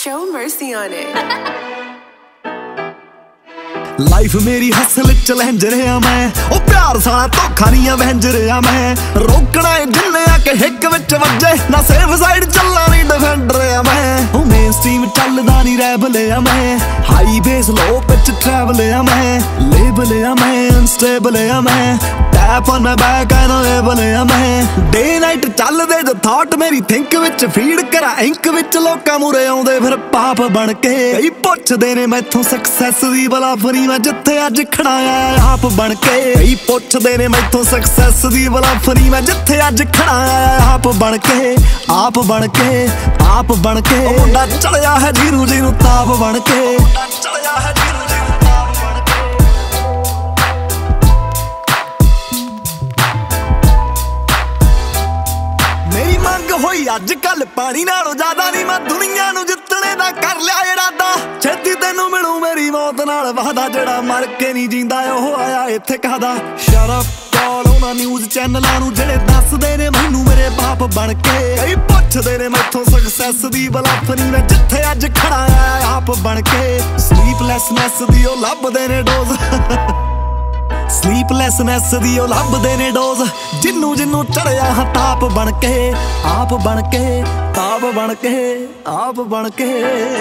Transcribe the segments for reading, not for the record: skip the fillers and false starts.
Show mercy on it. Life मेरी hustle challenger आ मैं ओ प्यार साला धोखा नहीं वेंजर आ मैं रोकना है जिन्ने आके हिक विच वजे ना सेफ साइड चलना नहीं डिफेंडर आ मैं ओ मेन स्ट्रीम चलदा नहीं रैबल आ मैं high bass low pitch travel आ मैं लेबल आ मैं अनस्टेबल आ मैं tap on my back unlabel आ मैं डे नाइट चल दे जो थॉट मेरी थिंक विच फीड करा इंक विच लोकां मुरे आउंदे फिर पाप बन के कई पुछदे ने मैथों सक्सैस दी बला फरी मैं जिथे अज खड़ा आ आप बन के कई पुछदे ने मैथों सक्सैस दी बला फरी मैं जिथे अज खड़ा आ आप बन के आप बन के आप बन के मुंडा चढ़िया है जीरू जीरू ताप बन के चढ़िया है जीरू जीरू ताप बन के मेरी मंग होई अज कल पानी नालों ज्यादा नहीं मैं दुनिया नूं जितने दा कर लिया इरादा छेती तेनू मिलू मेरी मौत नाल वादा जेड़ा मर के नहीं जींदा ओह आया इत्थे कहदा शट अप कॉल उन्हां न्यूज़ चैनलां नूं जेड़े दसदे ने मैनू मेरे बाप बन के कई पुछदे ने मैथों सक्सैस दी बलाफरी मैं जिथे अज खड़ा आ आप बन के स्लीपलैसनैस दी ओ लभदे ने डोज स्लीपलैसनैस दी ओ लभदे ने डोज जिन्नू जिन्नू चढ़िया हां ताप बन के आप बन के ताप बन के आप बन के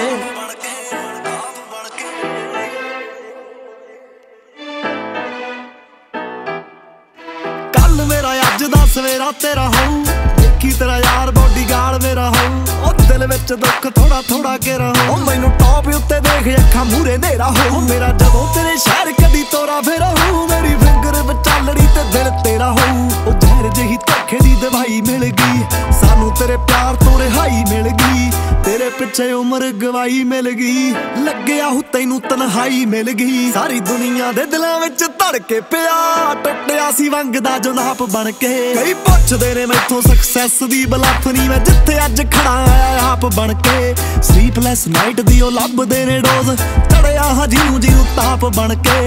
कल मेरा अज दा सवेरा तेरा होऊ देखी तेरा यार बॉडीगार्ड मेरा होऊ ओ दिल विच दुख थोड़ा थोड़ा घेरा हो मैनू टॉप उत्ते देख अखां मूरे नेरा हो मेरा जदों तेरे शहर कदी तोरा फेरा हो मेरी फिंगर विचालड़ी ते दिल तेरा हो ओ जहर जही धोखे दी दवाई मिल गई सानू तेरे प्यार तो रिहाई मिल गई तेरे पिछे उम्र गवाई मिल गई लग्गिया हूं तैनू तन्हाई मिल गई सारी दुनिया दे दिलां विच धड़के पिया टुटिया सी वंगदा जो नाप बन के कई पुछदे ने मैथों सक्सैस दी बलाफनी मैं जिथे अज खड़ा आ आप बन के स्लीपलैस नाइट दी ओ लभदे ने डोज चढ़िया हां जीरू जीरू ताप बन के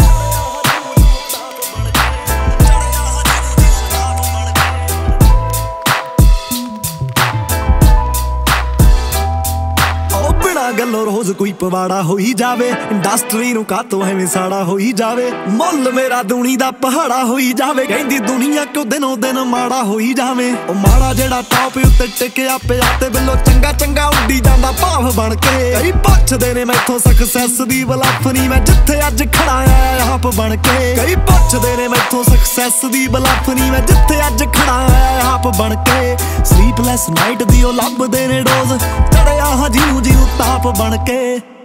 गल्लों रोज कोई पवाड़ा हो ही जावे इंडस्ट्री नूं कातों एवें साड़ा हो ही जावे मुल मेरा दूनी दा पहाड़ा हो ही जावे कहंदी दुनिया क्यों दिनों दिन माड़ा हो ही जावे ओ माड़ा जेड़ा टॉप उत्ते टिकिया पिया ते बिल्लो चंगा चंगा उड्डी जांदा भाव बन के कई पुछदे ने मैथों सक्सैस दी बलाफनी मैं जिथे अज खड़ा आ आप बन के कई पुछदे ने मैथों सक्सैस दी बलाफनी मैं जिथे अज खड़ा आ आप बन के स्लीपलैस नाइट दी ओ लभदे ने डोज चढ़िया हां जीरू जीरू ताप बन के